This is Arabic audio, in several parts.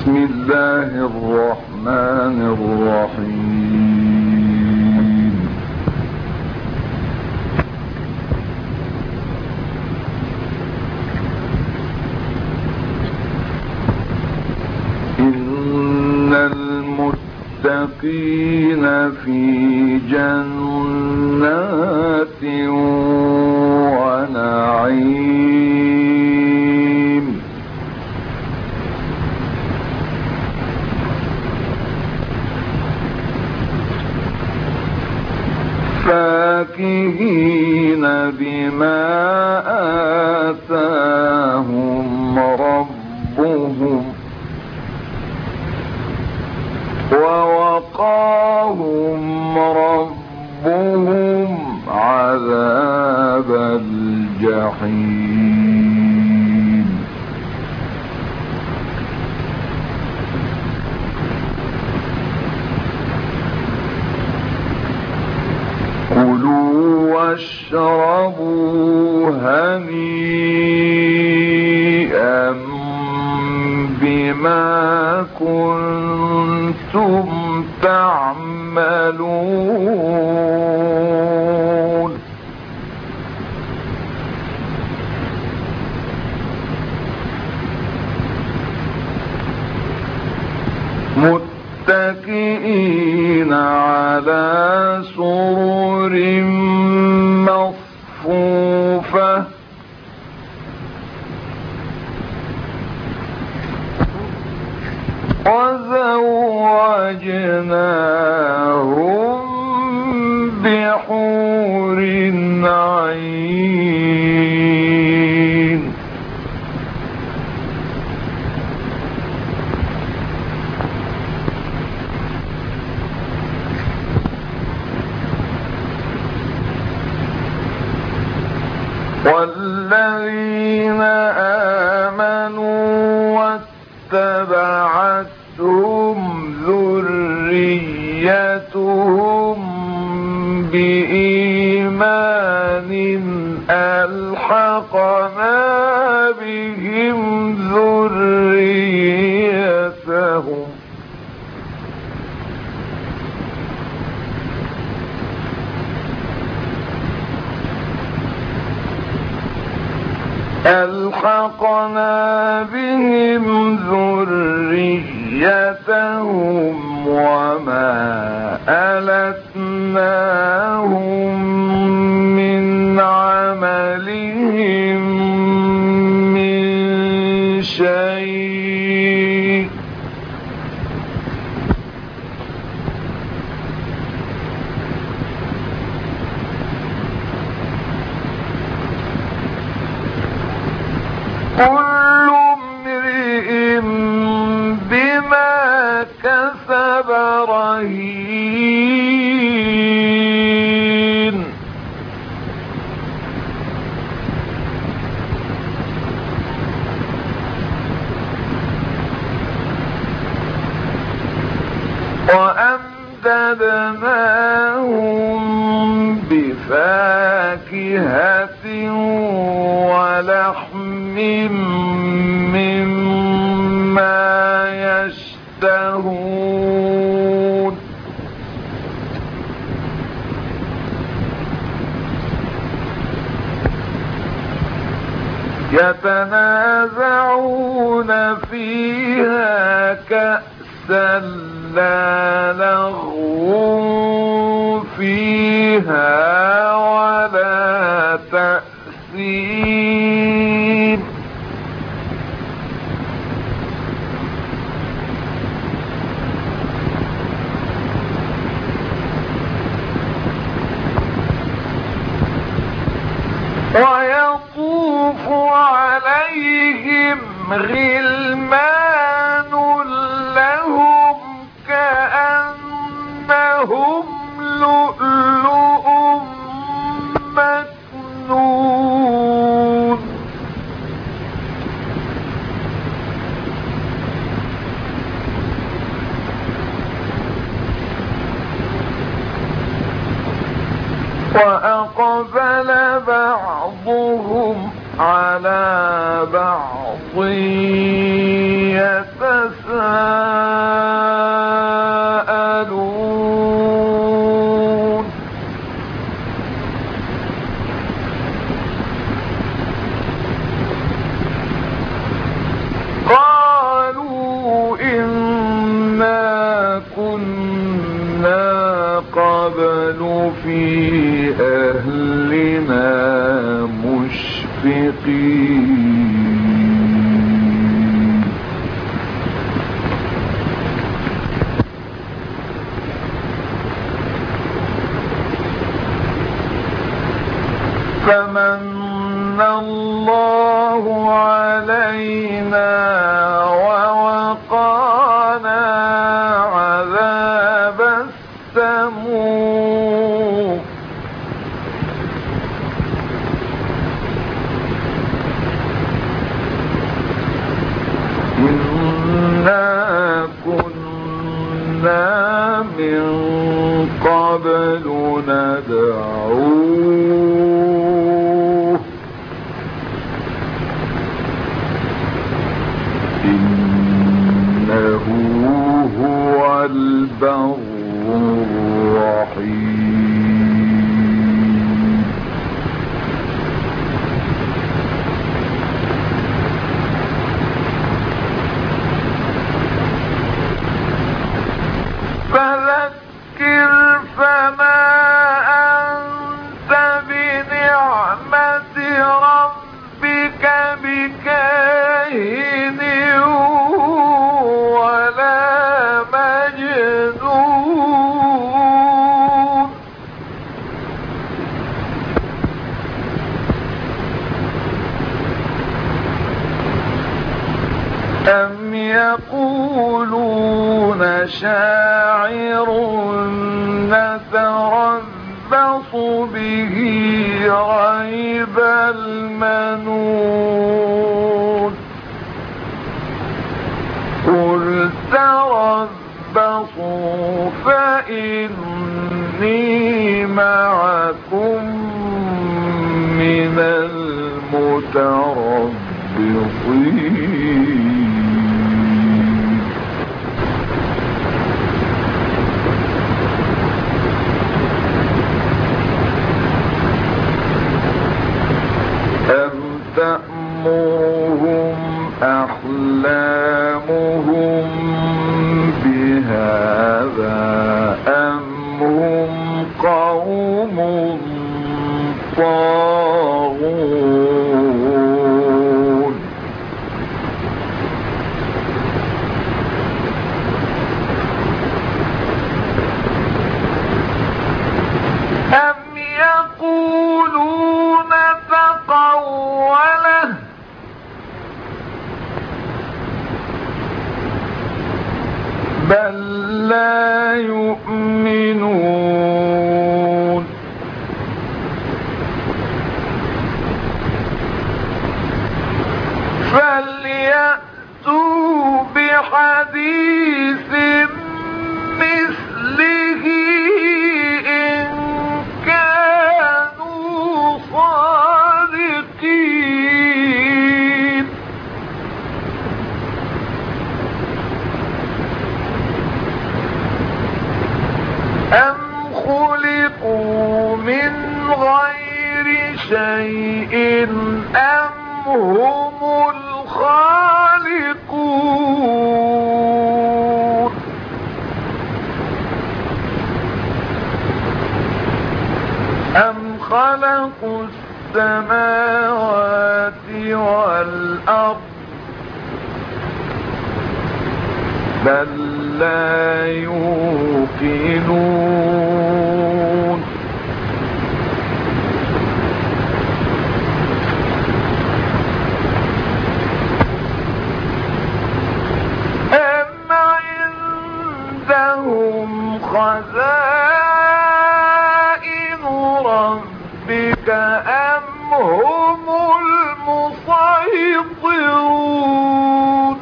بسم الله الرحمن الرحيم. إن المتقين في جنات ونعيم فاكهين بما آتاهم ربهم ووقاهم ربهم عذاب الجحيم. كلوا واشربوا هنيئا بما كنتم تعملون. متكئين على سرر مصفوفة وزوجناهم بحور عين. والذين آمنوا واتبعتهم ذريتهم بإيمان ألحقنا بهم ذريتهم وما ألتناهم من عملهم من شيء كل امرئ بما كسب رهين. وأمددناهم بفاكهة ولحم مما يشتهون. يتنازعون فيها كأسا لا لغو فيها ولا تأثيم. ويطوف عليهم غلمان لهم كأنهم لؤلؤ مكنون. وأقبل بعضهم على بعض يتساءلون. فمن الله علينا ووقانا عذاب السموم. إنا كنا من قبل ندعوه إنه هو البر الرحيم. فذكر فما أنت بنعمة ربك بكاهن ولا مجنون. أم يقولون شاعر نتربص به ريب المنون. قل تربصوا فإني معكم من المتربصين. أم تأمرهم أحلامهم بهذا أم هم قوم طاغون. أم يقولون تقوله بل لا يؤمنون. فليأتوا بحديث مثله إن كانوا صادقين. أم خلقوا من غير شيء أم هم الخالقون. أم خلقوا السماوات والأرض بل لا يوقنون. أم عندهم خزائن ربك أم هم المسيطرون.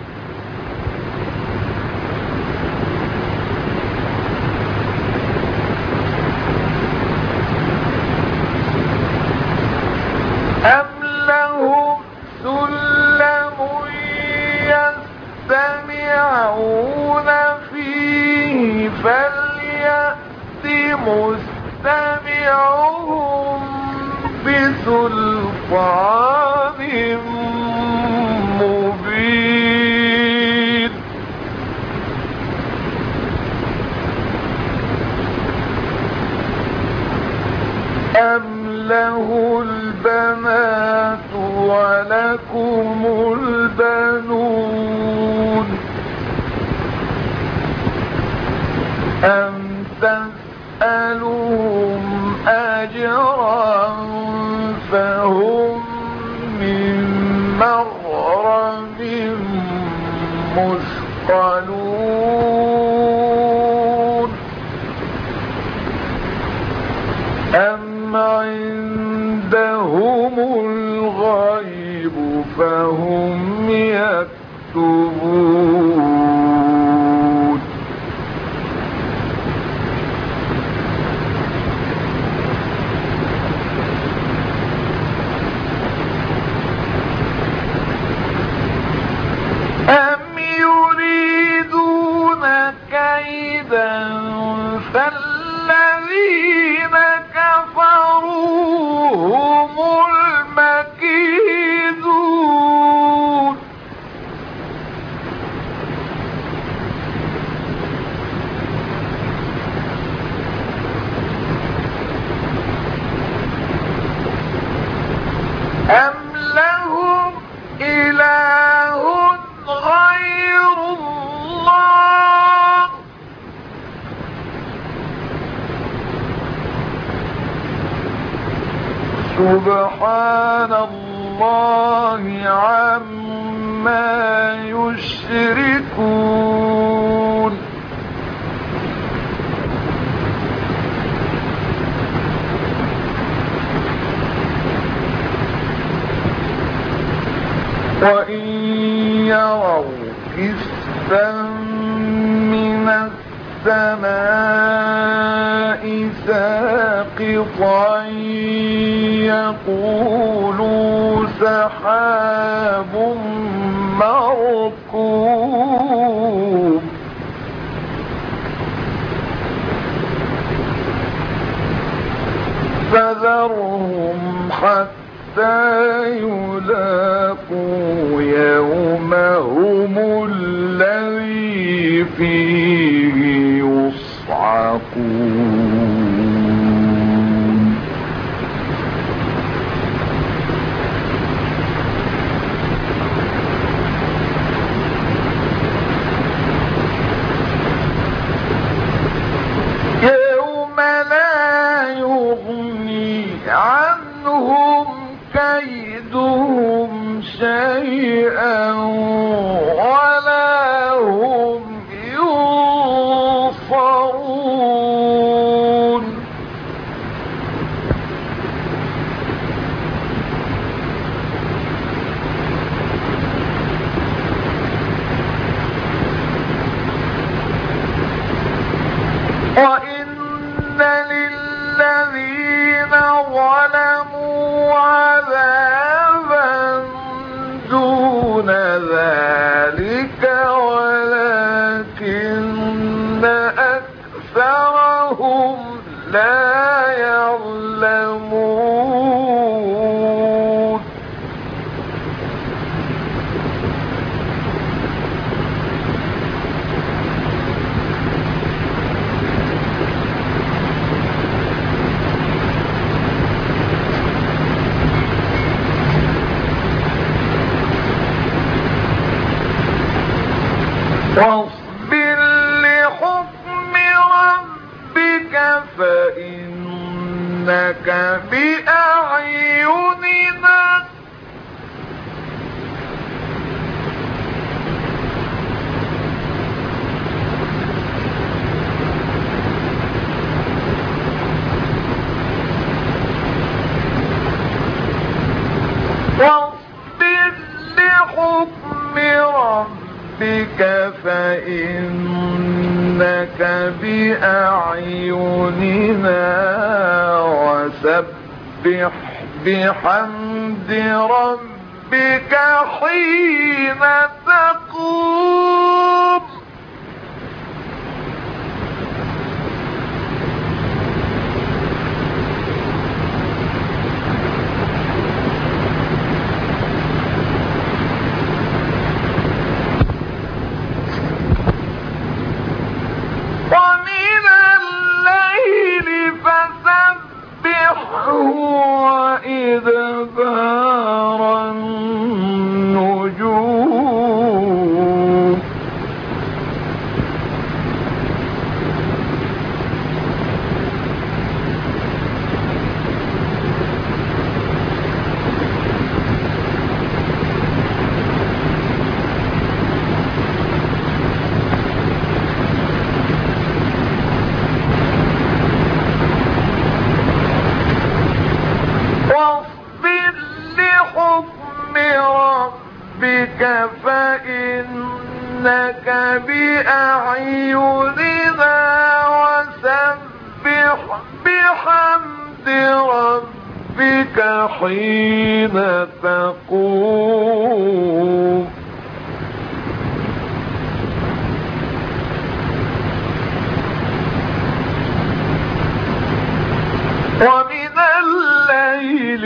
أم لهم سلم يستمعون فيه فليأت مستمعهم بسلطان مبين. أم له البنات ولكم البنون. أم تسألهم أجرا يعقلون أم عندهم الغيب فهم يكتبون أم يريدون كيدا فالذين كفروا هم المكيدون أم لهم إله غير الله سبحان الله عما يشركون وإن يروا كسفا من السماء ساقطا يقولوا سحاب مركوب فذرهم حتى يلاقوا يومهم الذي فيه يصعقون يوم لا يغني عنهم كيدهم شيئا ولا هم ينصرون وإن للذين ظلموا عذابا دون ذلك ولكن أكثرهم لا يعلمون واصبر لحكم ربك فإنك بأعيننا واصبر لحكم ربك فإنك بأعيننا وسبح بحمد ربك حين تقوم ومن الليل فسبحه وإدبار النجوم بأعيننا وسبح بحمد ربك حين تقوم ومن الليل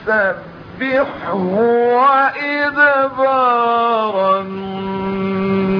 فسبحه وإدبار النجوم